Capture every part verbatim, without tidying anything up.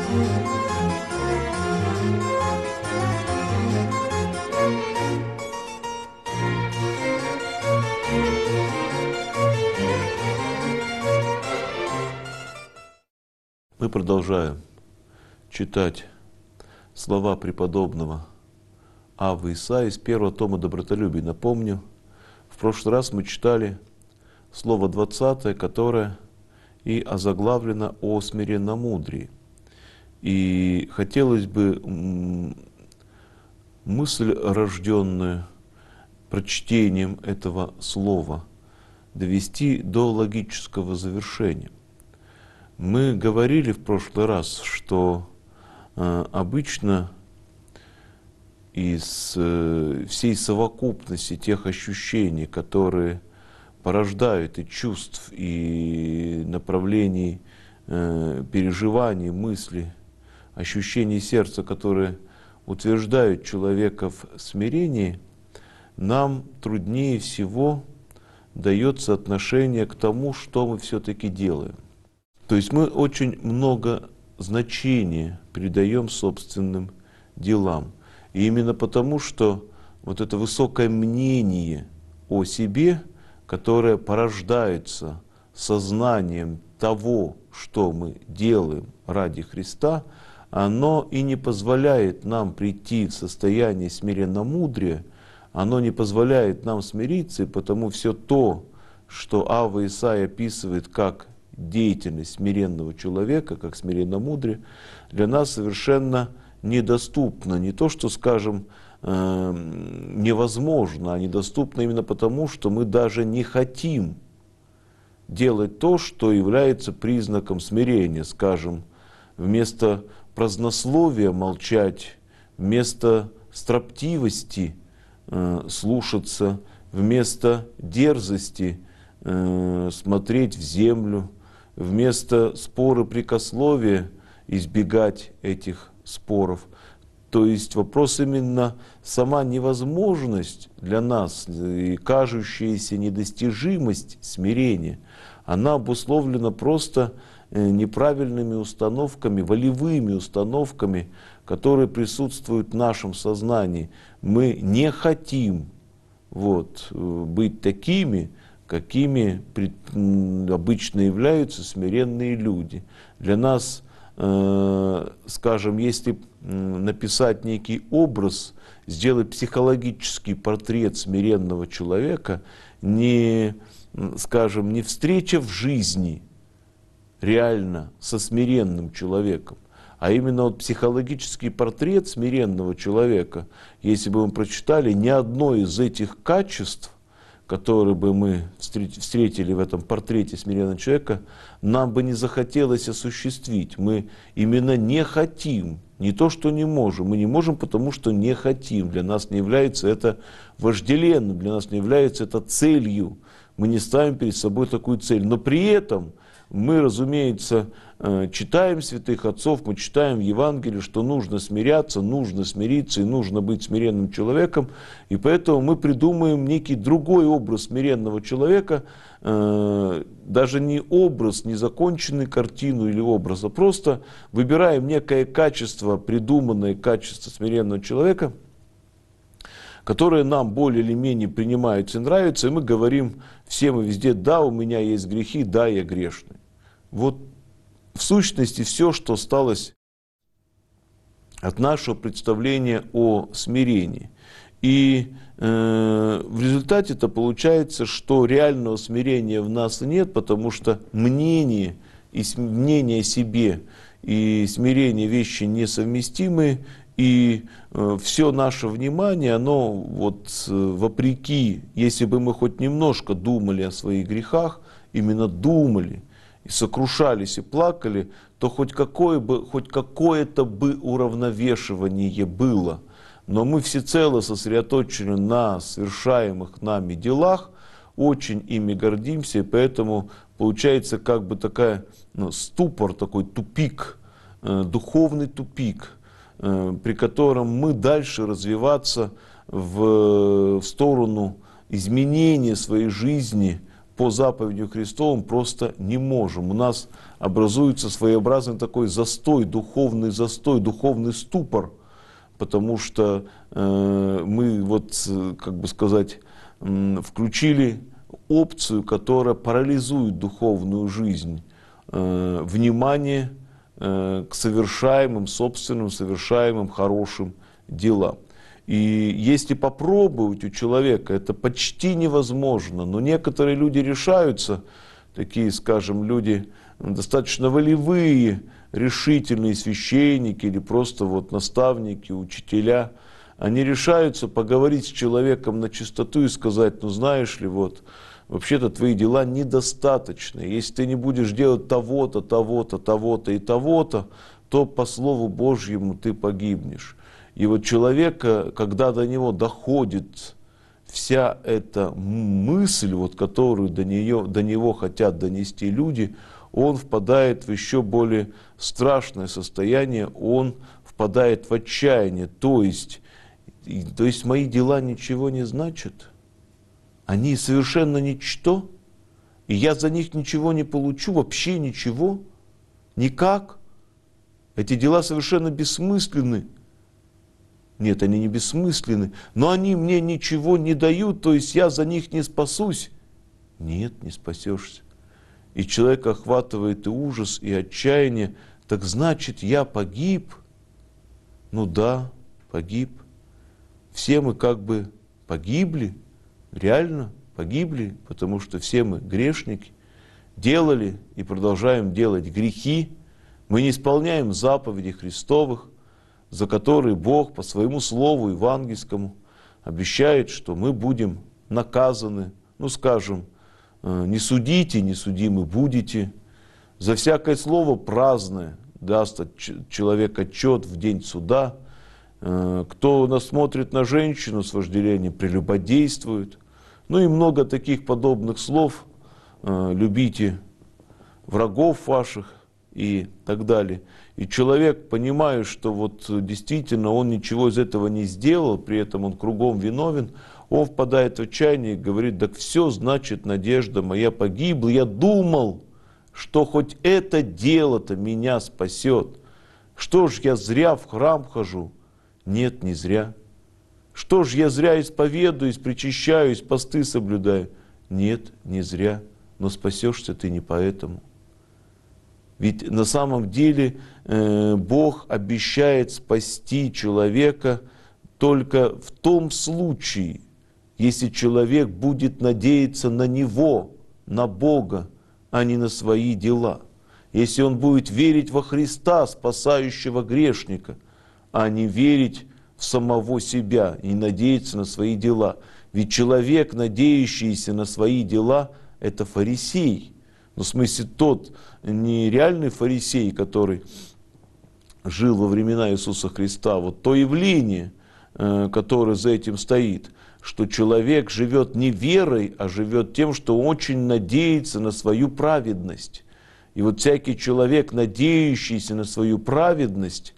Мы продолжаем читать слова преподобного Аввы Исаии из первого тома «Добротолюбие». Напомню, в прошлый раз мы читали слово двадцатое, которое и озаглавлено «О смиренномудрии». И хотелось бы мысль, рожденную прочтением этого слова, довести до логического завершения. Мы говорили в прошлый раз, что э, обычно из э, всей совокупности тех ощущений, которые порождают и чувств, и направлений, э, переживаний, мыслей, ощущений сердца, которые утверждают человека в смирении, нам труднее всего дается отношение к тому, что мы все-таки делаем. То есть мы очень много значения придаем собственным делам. И именно потому, что вот это высокое мнение о себе, которое порождается сознанием того, что мы делаем ради Христа, оно и не позволяет нам прийти в состояние смиренномудрия, оно не позволяет нам смириться, и потому все то, что Авва Исаия описывает как деятельность смиренного человека, как смиренномудрие, для нас совершенно недоступно. Не то, что, скажем, невозможно, а недоступно именно потому, что мы даже не хотим делать то, что является признаком смирения. Скажем, вместо празднословия молчать, вместо строптивости слушаться, вместо дерзости смотреть в землю, вместо спора прикословия избегать этих споров. То есть вопрос именно сама невозможность для нас и кажущаяся недостижимость смирения, она обусловлена просто неправильными установками, волевыми установками, которые присутствуют в нашем сознании. Мы не хотим вот, быть такими, какими обычно являются смиренные люди. Для нас, э, скажем, если написать некий образ, сделать психологический портрет смиренного человека, не, скажем, не встреча в жизни реально со смиренным человеком, а именно вот психологический портрет смиренного человека, если бы мы прочитали, ни одно из этих качеств, которые бы мы встретили в этом портрете смиренного человека, нам бы не захотелось осуществить. Мы именно не хотим, не то что не можем, мы не можем, потому что не хотим. Для нас не является это вожделенным, для нас не является это целью. Мы не ставим перед собой такую цель. Но при этом мы, разумеется, читаем святых отцов, мы читаем в Евангелии, что нужно смиряться, нужно смириться и нужно быть смиренным человеком. И поэтому мы придумаем некий другой образ смиренного человека, даже не образ, не законченную картину или образ, а просто выбираем некое качество, придуманное качество смиренного человека, которые нам более или менее принимаются и нравятся, и мы говорим всем и везде: да, у меня есть грехи, да, я грешный. Вот в сущности все, что осталось от нашего представления о смирении. И э, в результате это получается, что реального смирения в нас нет, потому что мнение, и мнение о себе и смирение вещи несовместимые, и э, все наше внимание, оно вот э, вопреки, если бы мы хоть немножко думали о своих грехах, именно думали, и сокрушались и плакали, то хоть, какое бы, хоть какое-то бы уравновешивание было. Но мы всецело сосредоточены на совершаемых нами делах, очень ими гордимся, и поэтому получается как бы такая, ну, ступор, такой тупик, э, духовный тупик, э, при котором мы дальше развиваться в, в сторону изменения своей жизни по заповедям Христовым просто не можем. У нас образуется своеобразный такой застой, духовный застой, духовный ступор, потому что э, мы, вот, как бы сказать, э, включили опцию, которая парализует духовную жизнь, э, внимание э, к совершаемым, собственным, совершаемым хорошим делам. И если попробовать у человека, это почти невозможно, но некоторые люди решаются, такие, скажем, люди достаточно волевые, решительные священники или просто вот наставники, учителя, они решаются поговорить с человеком на чистоту и сказать: ну знаешь ли, вот, вообще-то твои дела недостаточны. Если ты не будешь делать того-то, того-то, того-то и того-то, то по Слову Божьему ты погибнешь. И вот человека, когда до него доходит вся эта мысль, вот, которую до, нее, до него хотят донести люди, он впадает в еще более страшное состояние, он впадает в отчаяние. То есть, то есть мои дела ничего не значат, они совершенно ничто, и я за них ничего не получу, вообще ничего, никак. Эти дела совершенно бессмысленны. Нет, они не бессмысленны, но они мне ничего не дают, то есть я за них не спасусь. Нет, не спасешься. И человека охватывает и ужас, и отчаяние. Так значит, я погиб? Ну да, погиб. Все мы как бы погибли, реально погибли, потому что все мы грешники, делали и продолжаем делать грехи. Мы не исполняем заповедей Христовых, за которые Бог по своему слову евангельскому обещает, что мы будем наказаны. Ну, скажем, не судите, не судимы будете. За всякое слово праздное даст человек отчет в день суда. Кто насмотрит на женщину с вожделением, прелюбодействует. Ну и много таких подобных слов. Любите врагов ваших и так далее. И человек, понимая, что вот действительно он ничего из этого не сделал, при этом он кругом виновен, он впадает в отчаяние и говорит: так все, значит, надежда моя погибла, я думал, что хоть это дело-то меня спасет. Что ж я зря в храм хожу? Нет, не зря. Что ж я зря исповедуюсь, причащаюсь, посты соблюдаю? Нет, не зря. Но спасешься ты не поэтому. Ведь на самом деле э, Бог обещает спасти человека только в том случае, если человек будет надеяться на Него, на Бога, а не на свои дела. Если он будет верить во Христа, спасающего грешника, а не верить в самого себя и надеяться на свои дела. Ведь человек, надеющийся на свои дела, это фарисей. Ну, в смысле, тот нереальный фарисей, который жил во времена Иисуса Христа, вот то явление, которое за этим стоит, что человек живет не верой, а живет тем, что очень надеется на свою праведность. И вот всякий человек, надеющийся на свою праведность,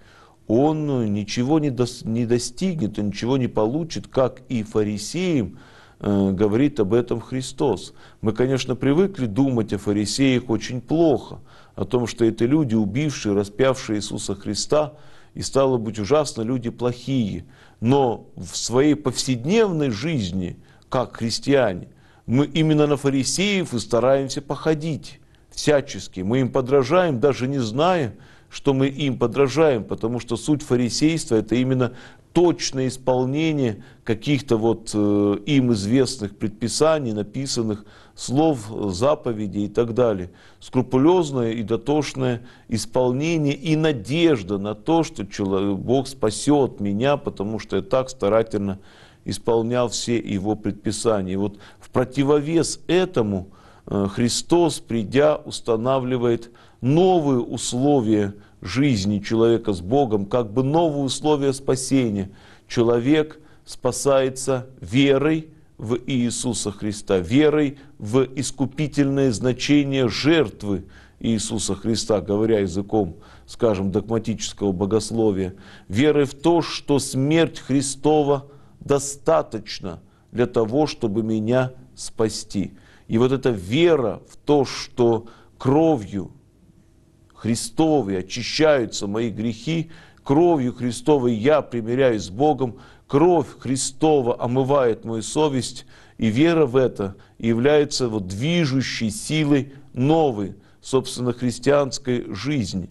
он ничего не достигнет, он ничего не получит, как и фарисеям э, говорит об этом Христос. Мы, конечно, привыкли думать о фарисеях очень плохо, о том, что это люди, убившие, распявшие Иисуса Христа, и, стало быть, ужасно люди плохие. Но в своей повседневной жизни, как христиане, мы именно на фарисеев и стараемся походить всячески. Мы им подражаем, даже не зная, что мы им подражаем, потому что суть фарисейства – это именно точное исполнение каких-то вот э, им известных предписаний, написанных слов, заповедей и так далее. Скрупулезное и дотошное исполнение и надежда на то, что человек, Бог спасет меня, потому что я так старательно исполнял все Его предписания. И вот в противовес этому э, Христос, придя, устанавливает новые условия жизни человека с Богом, как бы новые условия спасения. Человек спасается верой в Иисуса Христа, верой в искупительное значение жертвы Иисуса Христа, говоря языком, скажем, догматического богословия, верой в то, что смерть Христова достаточно для того, чтобы меня спасти. И вот эта вера в то, что кровью Христовой очищаются мои грехи, кровью Христовой я примиряюсь с Богом, кровь Христова омывает мою совесть, и вера в это является вот движущей силой новой, собственно, христианской жизни.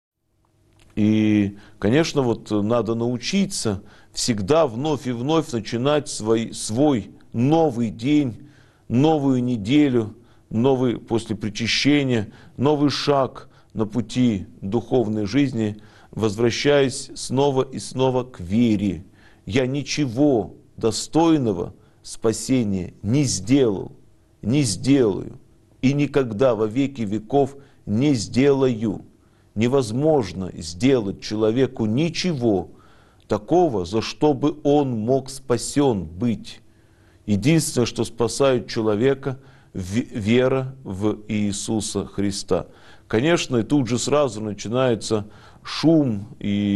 И, конечно, вот надо научиться всегда вновь и вновь начинать свой, свой новый день, новую неделю, новый после причащения, новый шаг на пути духовной жизни, возвращаясь снова и снова к вере. Я ничего достойного спасения не сделал, не сделаю и никогда во веки веков не сделаю. Невозможно сделать человеку ничего такого, за что бы он мог спасен быть. Единственное, что спасает человека – вера в Иисуса Христа. Конечно, и тут же сразу начинается шум,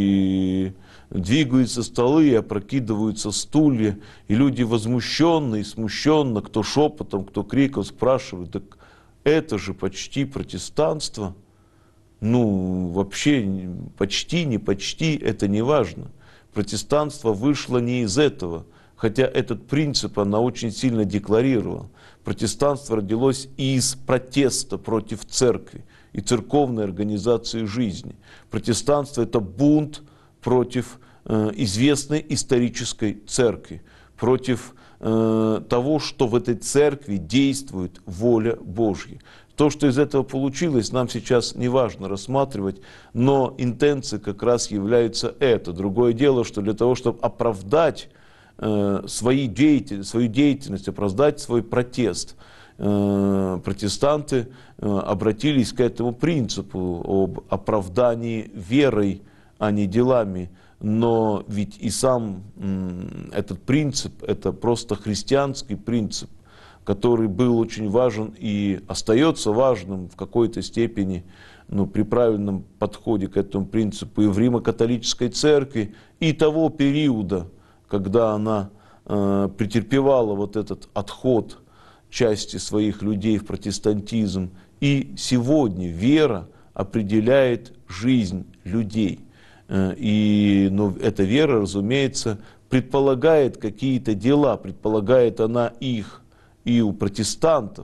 и двигаются столы, и опрокидываются стулья, и люди возмущенно и смущенно, кто шепотом, кто криком спрашивают: так это же почти протестанство. Ну, вообще, почти, не почти, это не важно. Протестанство вышло не из этого, хотя этот принцип она очень сильно декларировала. Протестанство родилось из протеста против церкви и церковной организации жизни. Протестанство – это бунт против э, известной исторической церкви, против э, того, что в этой церкви действует воля Божья. То, что из этого получилось, нам сейчас не важно рассматривать, но интенцией как раз является это. Другое дело, что для того, чтобы оправдать э, свои деятель, свою деятельность, оправдать свой протест, э, протестанты э, обратились к этому принципу об оправдании верой, а не делами. Но ведь и сам э, этот принцип, это просто христианский принцип, который был очень важен и остается важным в какой-то степени, ну, при правильном подходе к этому принципу и в Римо-католической церкви, и того периода, когда она э, претерпевала вот этот отход части своих людей в протестантизм. И сегодня вера определяет жизнь людей. Э, и ну, эта вера, разумеется, предполагает какие-то дела, предполагает она их и у протестантов,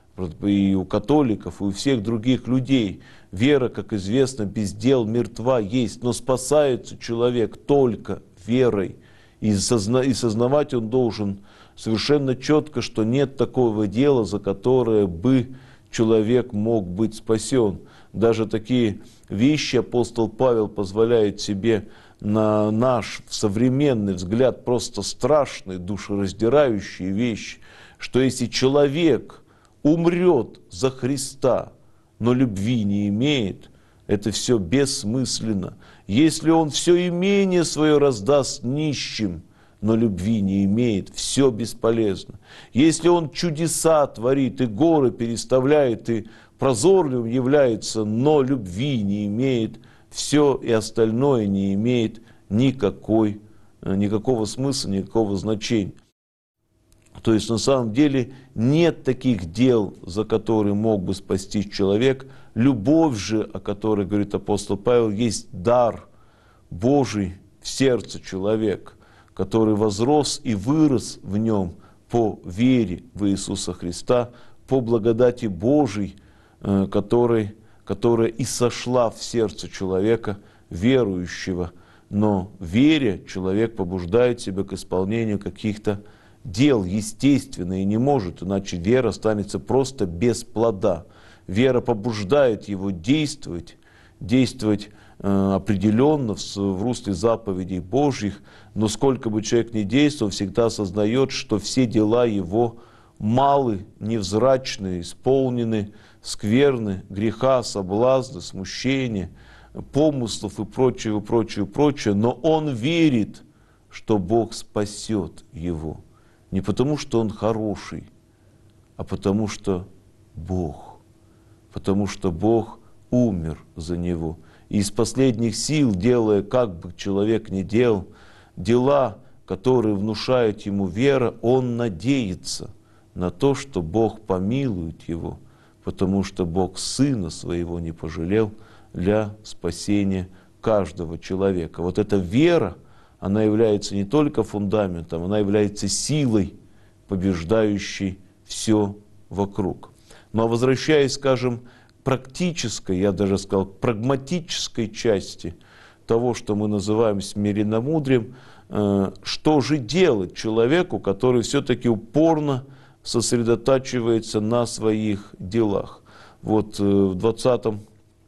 и у католиков, и у всех других людей. Вера, как известно, без дел мертва есть, но спасается человек только верой. И, созна- и сознавать он должен совершенно четко, что нет такого дела, за которое бы человек мог быть спасен. Даже такие вещи апостол Павел позволяет себе на наш современный взгляд просто страшные, душераздирающие вещи, что если человек умрет за Христа, но любви не имеет, это все бессмысленно. Если он все имение свое раздаст нищим, но любви не имеет, все бесполезно. Если он чудеса творит и горы переставляет, и прозорливым является, но любви не имеет, все и остальное не имеет никакой, никакого смысла, никакого значения. То есть на самом деле нет таких дел, за которые мог бы спастись человек. Любовь же, о которой говорит апостол Павел, есть дар Божий в сердце человека, который возрос и вырос в нем по вере в Иисуса Христа, по благодати Божией, которой, которая и сошла в сердце человека верующего. Но в вере человек побуждает себя к исполнению каких-то дел, естественно, и не может, иначе вера останется просто без плода. Вера побуждает его действовать, действовать э, определенно в, в русле заповедей Божьих, но сколько бы человек ни действовал, он всегда осознает, что все дела его малы, невзрачны, исполнены скверны, греха, соблазна, смущения, помыслов и прочее, и прочее, и прочее, но он верит, что Бог спасет его. Не потому, что он хороший, а потому, что Бог. Потому что Бог умер за него. И из последних сил, делая, как бы человек ни делал, дела, которые внушают ему вера, он надеется на то, что Бог помилует его, потому что Бог Сына Своего не пожалел для спасения каждого человека. Вот эта вера, она является не только фундаментом, она является силой, побеждающей все вокруг. Но возвращаясь, скажем, к практической, я даже сказал, к прагматической части того, что мы называем смиренномудрием, э, что же делать человеку, который все-таки упорно сосредотачивается на своих делах? Вот э, в двадцатом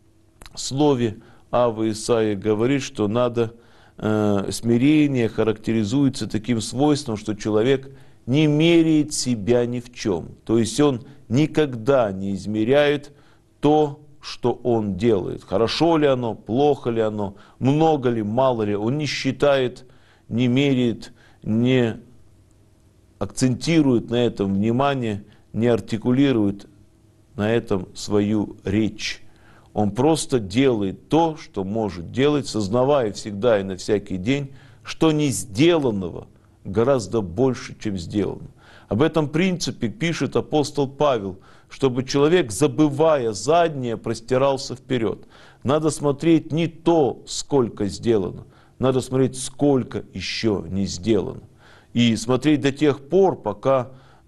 слове Ава Исаия говорит, что надо, э, смирение характеризуется таким свойством, что человек не меряет себя ни в чем. То есть он никогда не измеряет то, что он делает. Хорошо ли оно, плохо ли оно, много ли, мало ли. Он не считает, не меряет, не акцентирует на этом внимание, не артикулирует на этом свою речь. Он просто делает то, что может делать, сознавая всегда и на всякий день, что не сделанного гораздо больше, чем сделано. Об этом принципе пишет апостол Павел, чтобы человек, забывая заднее, простирался вперед. Надо смотреть не то, сколько сделано, надо смотреть, сколько еще не сделано. И смотреть до тех пор, пока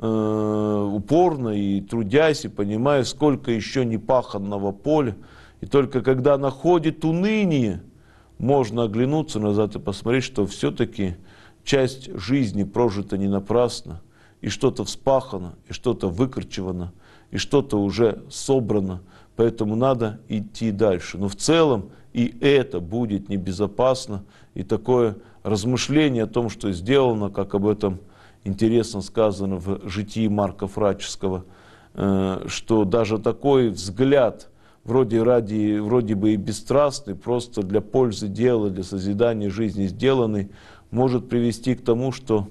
э, упорно и трудясь, и понимая, сколько еще непаханного поля. И только когда находит уныние, можно оглянуться назад и посмотреть, что все-таки часть жизни прожита не напрасно, и что-то вспахано, и что-то выкорчевано, и что-то уже собрано, поэтому надо идти дальше. Но в целом и это будет небезопасно, и такое размышление о том, что сделано, как об этом интересно сказано в житии Марка Фраческого, что даже такой взгляд, вроде, ради, вроде бы и бесстрастный, просто для пользы дела, для созидания жизни сделанный, может привести к тому, что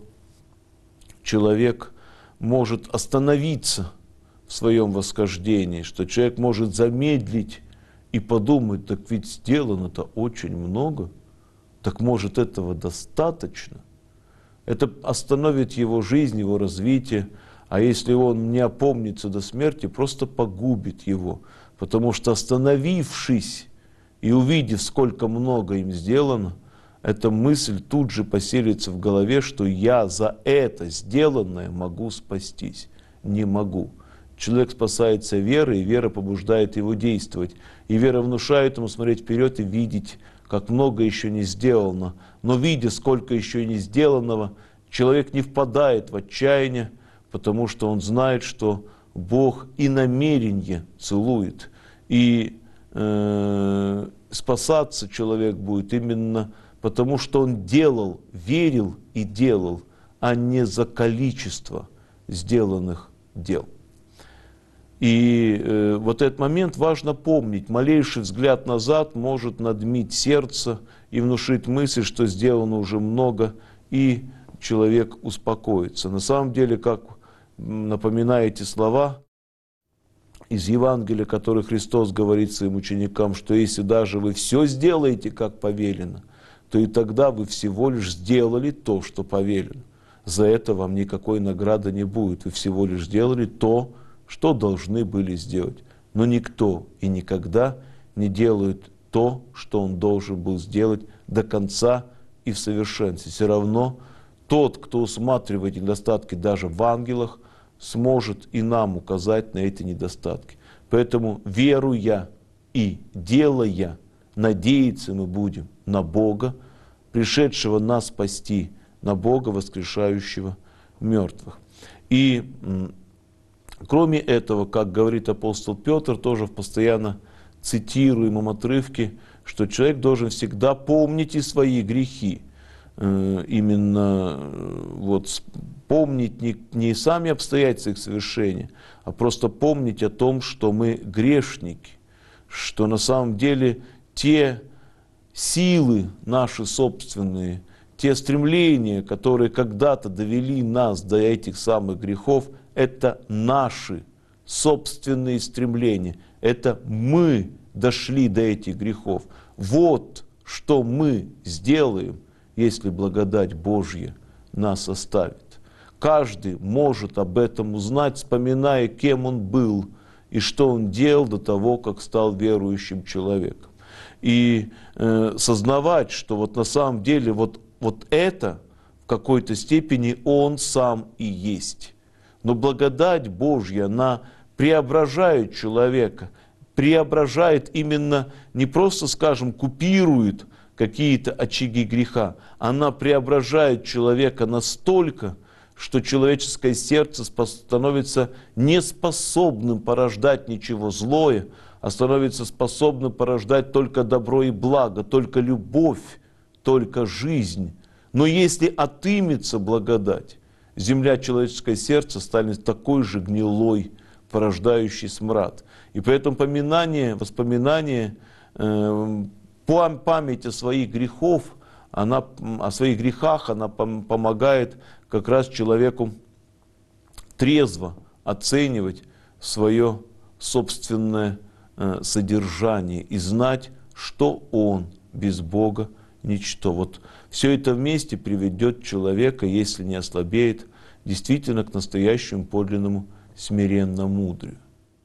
человек может остановиться в своем восхождении, что человек может замедлить и подумать, так ведь сделано-то очень много, так может этого достаточно. Это остановит его жизнь, его развитие, а если он не опомнится до смерти, просто погубит его, потому что остановившись и увидев, сколько много им сделано, эта мысль тут же поселится в голове, что я за это сделанное могу спастись. Не могу. Человек спасается верой, и вера побуждает его действовать. И вера внушает ему смотреть вперед и видеть, как много еще не сделано. Но видя, сколько еще не сделанного, человек не впадает в отчаяние, потому что он знает, что Бог и намерение целует. И э, спасаться человек будет именно потому, что он делал, верил и делал, а не за количество сделанных дел. И э, вот этот момент важно помнить. Малейший взгляд назад может надмить сердце и внушить мысль, что сделано уже много, и человек успокоится. На самом деле, как напоминаете слова из Евангелия, которые Христос говорит своим ученикам, что если даже вы все сделаете, как повелено, то и тогда вы всего лишь сделали то, что повелено. За это вам никакой награды не будет. Вы всего лишь сделали то, что должны были сделать. Но никто и никогда не делает то, что он должен был сделать до конца и в совершенстве. Все равно тот, кто усматривает недостатки даже в ангелах, сможет и нам указать на эти недостатки. Поэтому, веруя и делая, надеяться мы будем на Бога, пришедшего нас спасти, на Бога, воскрешающего мертвых. И кроме этого, как говорит апостол Петр, тоже в постоянно цитируемом отрывке, что человек должен всегда помнить и свои грехи. Именно вот помнить не, не сами обстоятельства их совершения, а просто помнить о том, что мы грешники, что на самом деле те силы наши собственные, те стремления, которые когда-то довели нас до этих самых грехов, это наши собственные стремления. Это мы дошли до этих грехов. Вот что мы сделаем, если благодать Божья нас оставит. каждый может об этом узнать, вспоминая, кем он был и что он делал до того, как стал верующим человеком. И э, сознавать, что вот на самом деле вот, вот это в какой-то степени он сам и есть. Но благодать Божья, она преображает человека, преображает именно, не просто, скажем, купирует какие-то очаги греха, она преображает человека настолько, что человеческое сердце становится неспособным порождать ничего злое, а становится способным порождать только добро и благо, только любовь, только жизнь. Но если отымется благодать, земля, человеческое сердце станет такой же гнилой, порождающий смрад. И поэтому поминание, воспоминание, э, память о своих грехов, она, о своих грехах, она помогает как раз человеку трезво оценивать свое собственное э, содержание и знать, что он без Бога ничто. Вот все это вместе приведет человека, если не ослабеет, действительно к настоящему подлинному смиренно-мудрию.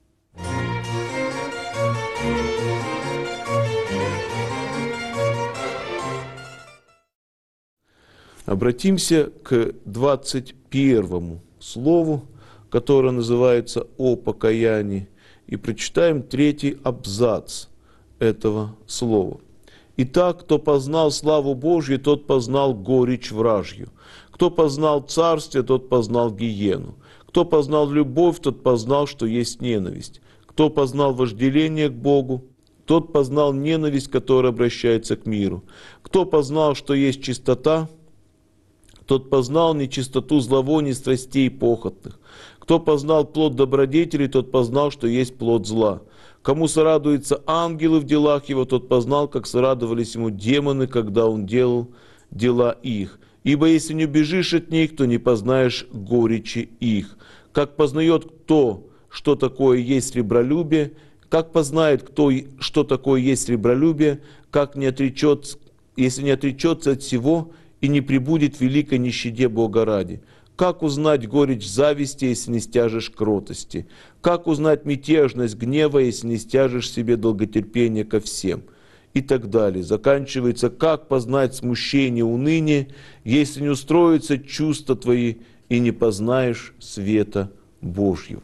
Обратимся к двадцать первому слову, которое называется «О покаянии», и прочитаем третий абзац этого слова. «Итак, кто познал славу Божью, тот познал горечь вражью. Кто познал царствие, тот познал гиену. Кто познал любовь, тот познал, что есть ненависть. Кто познал вожделение к Богу, тот познал ненависть, которая обращается к миру. Кто познал, что есть чистота, тот познал нечистоту зловоний, страстей похотных. Кто познал плод добродетели, тот познал, что есть плод зла. Кому сорадуются ангелы в делах его, тот познал, как сорадовались ему демоны, когда он делал дела их. Ибо если не убежишь от них, то не познаешь горечи их. Как познает кто, что такое есть сребролюбие, как познает кто, что такое есть сребролюбие, как не отречется, если не отречется от всего и не пребудет в великой нищете Бога ради. Как узнать горечь зависти, если не стяжешь кротости? Как узнать мятежность гнева, если не стяжешь себе долготерпение ко всем? И так далее. Заканчивается, как познать смущение, уныние, если не устроятся чувства твои и не познаешь света Божьего.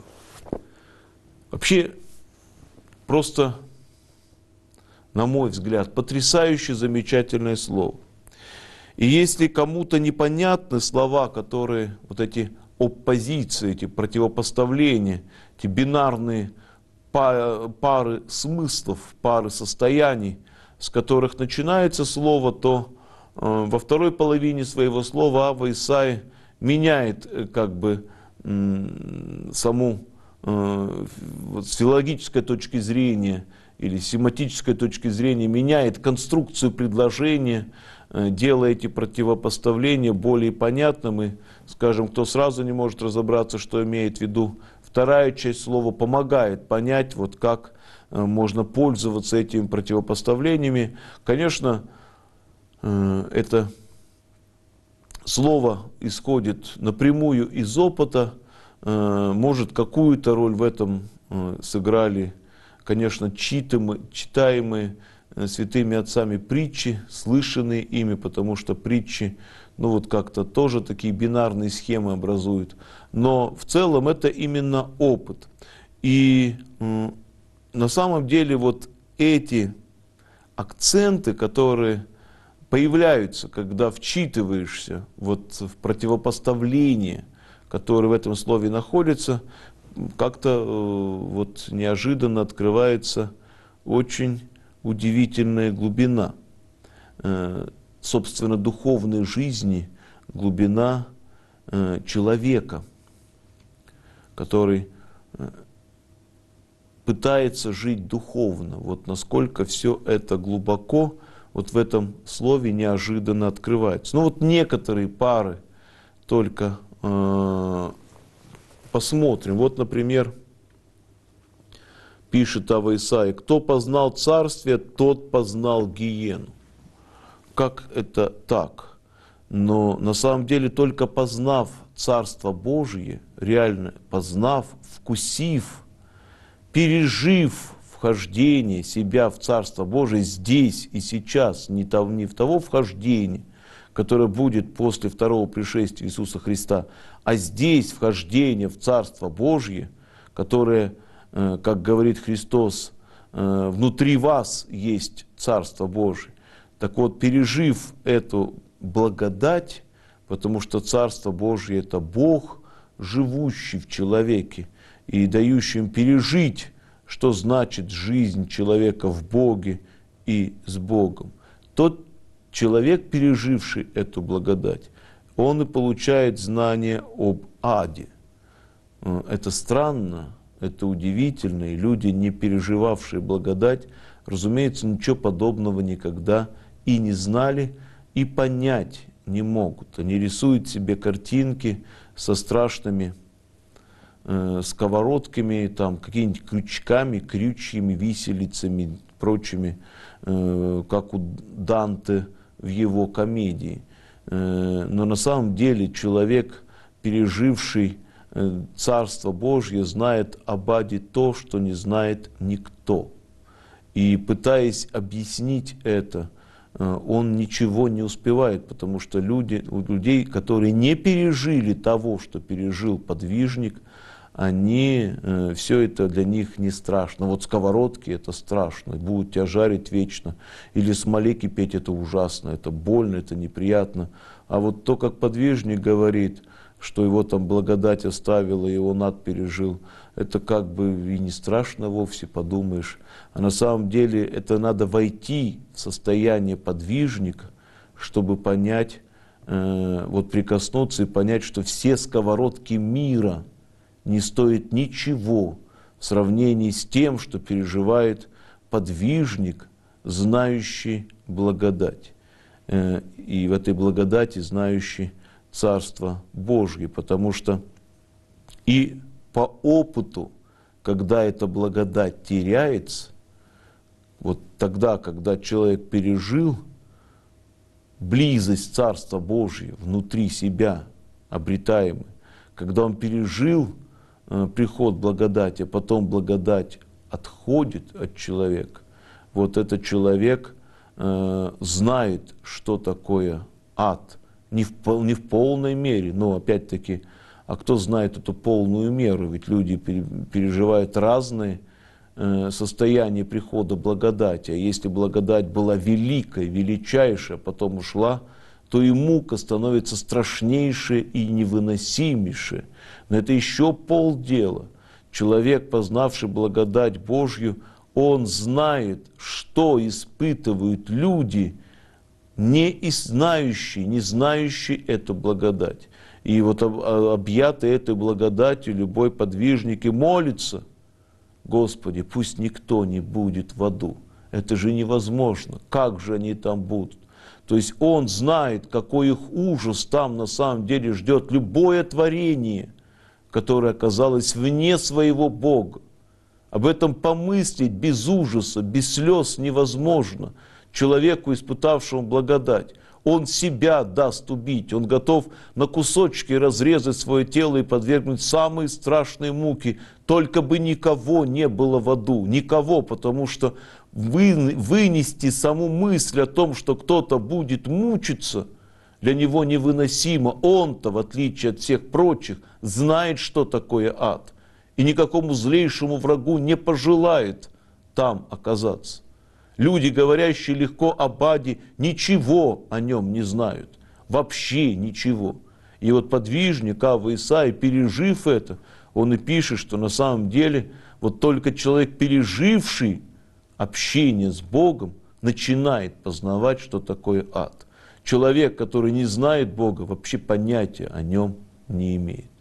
Вообще, просто, на мой взгляд, потрясающе замечательное слово. И если кому-то непонятны слова, которые, вот эти оппозиции, эти противопоставления, эти бинарные пары смыслов, пары состояний, с которых начинается слово, то э, во второй половине своего слова Авва Исаия меняет э, как бы э, саму э, вот, с филологической точки зрения или семантической точки зрения, меняет конструкцию предложения, э, делая эти противопоставления более понятным. И, скажем, кто сразу не может разобраться, что имеет в виду вторая часть слова, помогает понять, вот как можно пользоваться этими противопоставлениями. Конечно, это слово исходит напрямую из опыта. Может, какую-то роль в этом сыграли, конечно, читаемые, читаемые святыми отцами притчи, слышанные ими, потому что притчи, ну вот как-то тоже такие бинарные схемы образуют. Но в целом это именно опыт. И на самом деле вот эти акценты, которые появляются, когда вчитываешься вот в противопоставление, которое в этом слове находится, как-то вот неожиданно открывается очень удивительная глубина, собственно, духовной жизни, глубина человека, который пытается жить духовно. Вот насколько все это глубоко вот в этом слове неожиданно открывается. Ну вот некоторые пары только э, посмотрим. Вот, например, пишет Авва Исаия: «Кто познал царствие, тот познал гиену». Как это так? Но на самом деле только познав Царство Божие, реально познав, вкусив, пережив вхождение себя в Царство Божие здесь и сейчас, не, того, не в того вхождения, которое будет после второго пришествия Иисуса Христа, а здесь вхождение в Царство Божье, которое, как говорит Христос, внутри вас есть Царство Божие. Так вот, пережив эту благодать, потому что Царство Божье – это Бог, живущий в человеке и дающий им пережить, что значит жизнь человека в Боге и с Богом. Тот человек, переживший эту благодать, он и получает знание об аде. Это странно, это удивительно, и люди, не переживавшие благодать, разумеется, ничего подобного никогда и не знали, и понять не могут. Они рисуют себе картинки со страшными э, сковородками, там, какими-нибудь крючками, крючьями, виселицами, прочими, э, как у Данте в его комедии. Э, но на самом деле человек, переживший э, Царство Божье, знает об аде то, что не знает никто. И пытаясь объяснить это, он ничего не успевает, потому что люди, у людей, которые не пережили того, что пережил подвижник, они, э, все это для них не страшно. Вот сковородки — это страшно, будут тебя жарить вечно. Или смоле кипеть — это ужасно, это больно, это неприятно. А вот то, как подвижник говорит, что его там благодать оставила, и он ад пережил, это как бы и не страшно вовсе, подумаешь. А на самом деле это надо войти в состояние подвижника, чтобы понять, э, вот прикоснуться и понять, что все сковородки мира не стоят ничего в сравнении с тем, что переживает подвижник, знающий благодать. Э, и в этой благодати знающий Царство Божье, потому что и по опыту, когда эта благодать теряется, вот тогда, когда человек пережил близость Царства Божьего внутри себя, обретаемый, когда он пережил э, приход благодати, а потом благодать отходит от человека, вот этот человек э, знает, что такое ад. Не в, не в полной мере, но опять-таки, а кто знает эту полную меру? Ведь люди переживают разные э, состояния прихода благодати. А если благодать была великая, величайшая, потом ушла, то и мука становится страшнейшая и невыносимейшая. Но это еще полдела. Человек, познавший благодать Божью, он знает, что испытывают люди, не знающий, не знающий эту благодать. И вот объятый этой благодатью любой подвижник и молится: Господи, пусть никто не будет в аду. Это же невозможно. Как же они там будут? То есть он знает, какой их ужас там на самом деле ждет любое творение, которое оказалось вне своего Бога. Об этом помыслить без ужаса, без слез невозможно. Человеку, испытавшему благодать, он себя даст убить, он готов на кусочки разрезать свое тело и подвергнуть самые страшные муки, только бы никого не было в аду, никого, потому что вы, вынести саму мысль о том, что кто-то будет мучиться, для него невыносимо. Он-то, в отличие от всех прочих, знает, что такое ад, и никакому злейшему врагу не пожелает там оказаться. Люди, говорящие легко об аде, ничего о нем не знают. Вообще ничего. И вот подвижник Авва Исаия, пережив это, он и пишет, что на самом деле вот только человек, переживший общение с Богом, начинает познавать, что такое ад. Человек, который не знает Бога, вообще понятия о нем не имеет.